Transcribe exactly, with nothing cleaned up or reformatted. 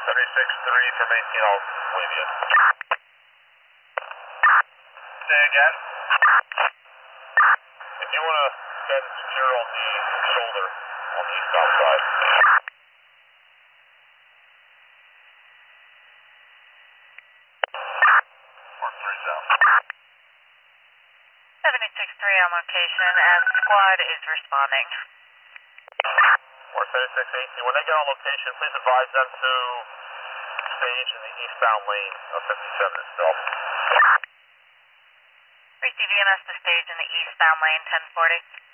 seventy-six three from eighteen, I'll wave you. Say again? If you want to bend secure on the shoulder on the eastbound side. Mark three south. seventy-six three on location and squad is responding. Mark seventy-six eighteen, when they get on location, please advise them to stage in the eastbound lane of fifty-seven itself. Receive E M S to stage in the eastbound lane, ten forty.